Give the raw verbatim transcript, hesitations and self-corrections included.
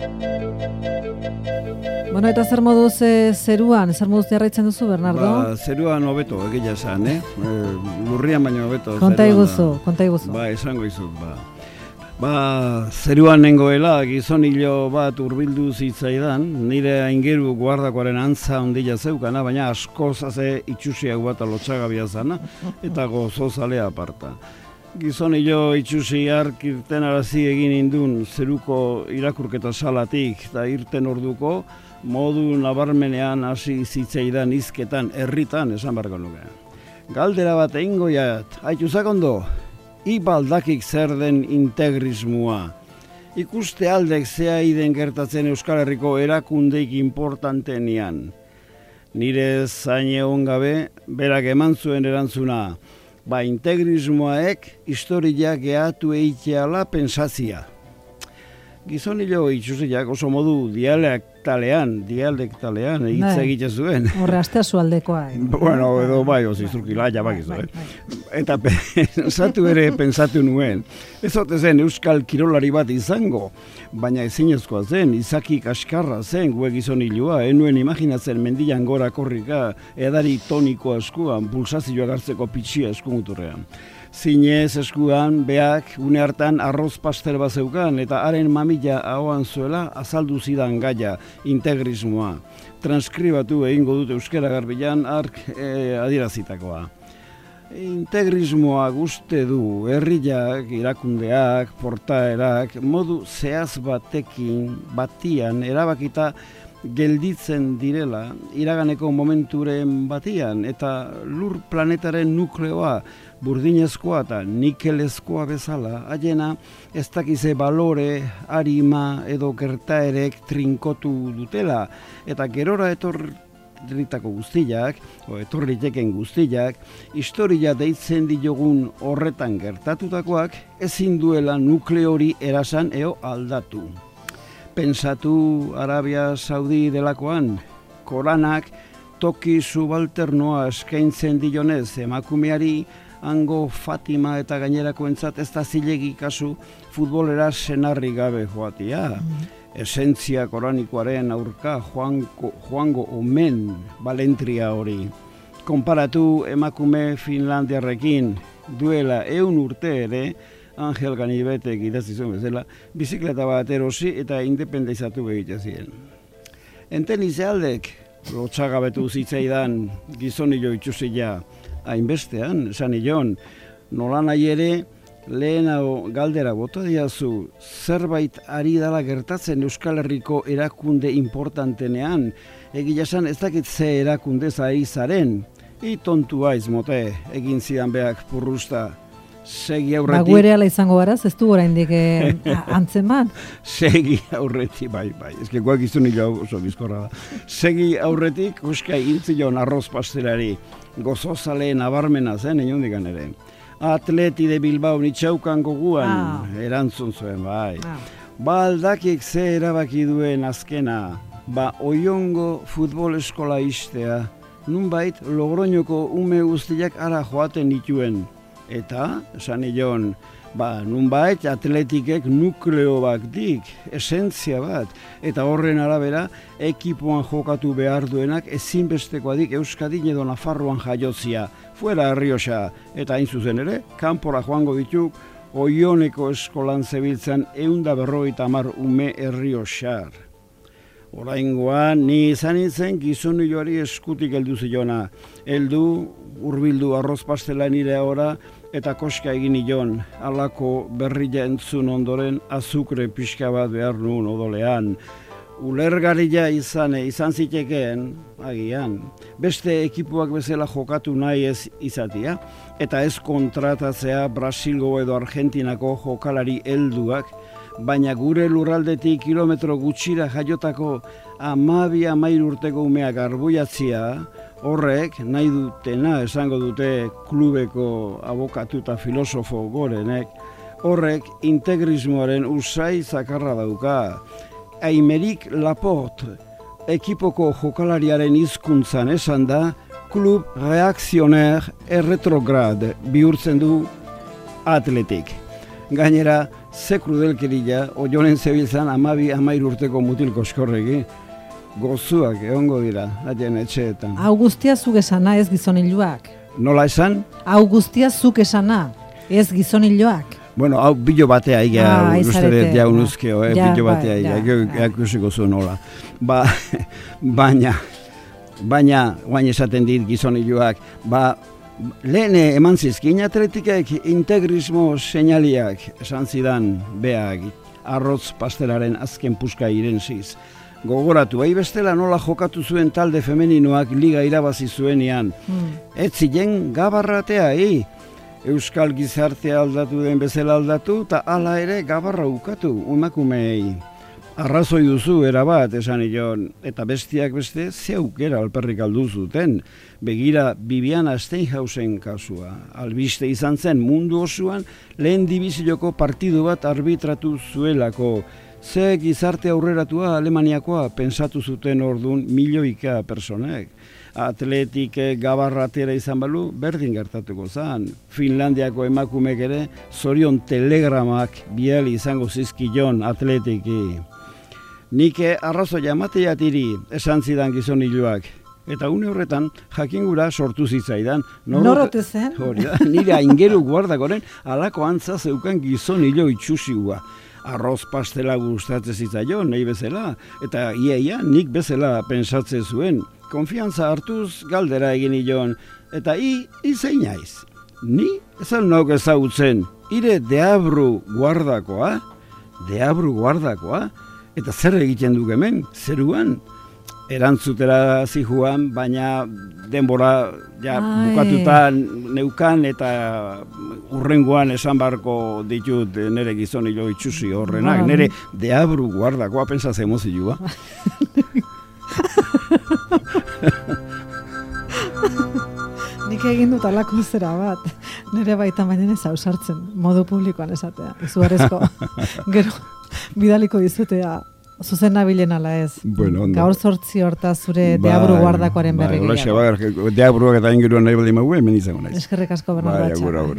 Bueno, eta zer moduz e, zeruan, zer moduz jarraitzen duzu, Bernardo? Ba, zeruan hobeto, egia esan, eh? E, lurrian baino hobeto. Konta iguzu, konta iguzu. Ba, esango izut, ba. Ba, zeruan nengoela, gizon hilo bat hurbildu zitzaidan, nire aingeru guardakoaren antza ondila zeukana, baina asko zaze itxusiak bat alotxagabia zana, eta gozozalea aparta. Gizon hilo itxusi hark irten arazi egin indun zeruko irakurketa salatik, eta irten orduko, modu nabarmenean hasi zitzaidan hizketan herritan esan barko nuke. Galdera bat egingo jat, haituzak ondo, ibaldakik zer den integrismoa. Ikuste aldek zea iden gertatzen Euskal Herriko erakundeik importantenian. Nire zain egon gabe, berak eman zuen erantzuna, ba integrismoaek historia gehatu eiteala pensazia. Gizon hilo itxusiak oso modu dialektalean, dialektalean hitz egite zuen. Horre astea zualdekoa. Bueno, edo bai, ozi, zurkila, jabakizu, eh? Eta pensatu ere pensatu nuen. Ez ote zen euskal kirolari bat izango, baina ezinezkoa zen, izaki kaskarra zen gue gizon hiloa, enuen imaginatzen mendian gora korrika, edari toniko eskuan, pulsazioak hartzeko pitxia eskumuturrean. Zinez eskuan, beak, une hartan arroz paster bat zeukan, eta haren mamila ahoan zuela azaldu zidan gaia, integrismoa. Transkribatu egingo dut euskara garbilan ark e, adierazitakoa. Integrismoa guzti du, herriak, irakundeak, portaerak, modu zehaz batekin, batian, erabakita gelditzen direla, iraganeko momenturen batian, eta lur planetaren nukleoa, burdinezkoa eta nikelezkoa bezala, haiena ez dakize balore, arima edo gertaerek trinkotu dutela, eta gerora etorritako guztiak, o etorriteken guztiak, historia deitzen diogun horretan gertatutakoak, ezin duela nukleori erasan eo aldatu. Pensatu Arabia Saudi delakoan, Koranak toki subalternoa eskaintzen dionez emakumeari, hango Fatima eta gainerakoentzat ez da zilegi kasu futbolera senarri gabe joatia. Mm. Esentzia koranikoaren aurka joango, joango omen balentria hori. Konparatu emakume Finlandiarrekin duela eun urte ere, Angel Ganibetek idatzi zuen bezala, bizikleta bat erosi eta independizatu egite ziren. Enten izealdek, lotxagabetu zitzaidan gizonilo itxusila, hainbestean, esan ion, nola nahi ere, lehenago galdera bota diazu, zerbait ari dala gertatzen Euskal Herriko erakunde importantenean, egia esan ez dakit ze erakunde zari zaren, i tontua izmote, egin zidan beak purrusta, segi aurretik... Bagu ere ala izango baraz, ez du oraindik eh, antzeman? Segi aurretik, bai, bai, ez que guak izun hilo oso bizkorra da. Segi aurretik, uska intzion arroz pastelari, gozozaleen abarmena zen, inondikan ere. Atleti de Bilbao nitxaukan goguan, ah. erantzun zuen, bai. Ah. Ba aldakik ze erabaki duen azkena, ba oiongo futbol eskola istea, nunbait Logroñoko ume guztiak ara joaten dituen. Eta, esan ion, ba, nunbait atletikek nukleo bat dik, esentzia bat, eta horren arabera, ekipoan jokatu behar duenak ezinbestekoa dik Euskadin edo Nafarroan jaiotzia, fuera Errioxa, eta hain zuzen ere, kanpora joango dituk, Oioneko eskolan zebiltzan eunda berrogeita hamar ume Errioxar. Oraingoan, ni izan nintzen gizon hiloari eskutik heldu ziona. Heldu, hurbildu arroz pastela nire ahora, eta koska egin nion, halako berria entzun ondoren azukre pixka bat behar nuen odolean. Ulergarria izan, izan zitekeen, agian, beste ekipuak bezala jokatu nahi ez izatia, eta ez kontratatzea Brasilgo edo Argentinako jokalari helduak, baina gure lurraldetik kilometro gutxira jaiotako amabi amair urteko umeak arbuiatzia, horrek nahi dutena esango dute klubeko abokatu eta filosofo gorenek, horrek integrismoaren usai zakarra dauka. Aymeric Laporte, ekipoko jokalariaren hizkuntzan esan da, klub reakzioner erretrograd bihurtzen du atletik. gainera, ze krudelkeria, oionen zebiltzan amabi amair urteko mutil koskorregi, gozuak egongo dira, haien etxeetan. Hau guztia zuk esana, ez gizoniluak. Nola esan? Hau guztia zuk esana, ez gizoniluak. Bueno, hau bilo batea iga, ah, uste dut jaunuzkeo, eh, ja, bilo batea ja, iga, ja, ikusiko zuen hola. Ba, baina, baina, guain esaten dit gizoniluak, ba, lehen eman zizkin atletikek integrismo seinaliak esan zidan beak, arroz pastelaren azken puska irenziz. Gogoratu, ahi bestela nola jokatu zuen talde femeninoak liga irabazi zuenean. Hmm. Ez ziren gabarratea, hi? Euskal gizartea aldatu den bezala aldatu, eta hala ere gabarra ukatu, emakumeei. Arrazoi duzu erabat, esan ion, eta bestiak beste, ze aukera alperrik aldu zuten. Begira, Bibiana Steinhausen kasua. Albiste izan zen mundu osoan, lehen dibizioko partidu bat arbitratu zuelako. Ze gizarte aurreratua Alemaniakoa pensatu zuten ordun milioika personek. Atletik gabarratera izan balu, berdin gertatuko zan. Finlandiako emakumek ere, zorion telegramak biali izango zizkion atletiki. Nik arrazoia mateiatiri esan zidan gizoniluak. Eta une horretan, jakingura sortu zitzaidan. Norote zen? Hori da, nire aingeru guardakoren alako antza zeukan gizonilo itxusiua. Arroz pastela gustatze zitzaion, nahi bezala, eta iaia nik bezala pensatze zuen. Konfiantza hartuz galdera egin ion, eta i, izein naiz. Ni ezan nauk ezagutzen, ire deabru guardakoa, deabru guardakoa, eta zer egiten duk hemen, zeruan, erantzutera zijuan, baina denbora ja, bukatuta neukan eta urrengoan esan barko ditut nire gizonilo itxusi horrenak, nire deabru guardakoa pentsatzen mozilua. Nik egin dut alako zera bat, nire baita baina ez hausartzen, modu publikoan esatea, izugarrezko, gero bidaliko dizutea, zuzen nabilen ala ez. Bueno, gaur zortzi horta zure ba, deabru guardakoaren berri gehiago. Ba, deabruak eta ingeruan nahi baldin magu, hemen izango naiz. Eskerrik asko, Bernardo Atxa.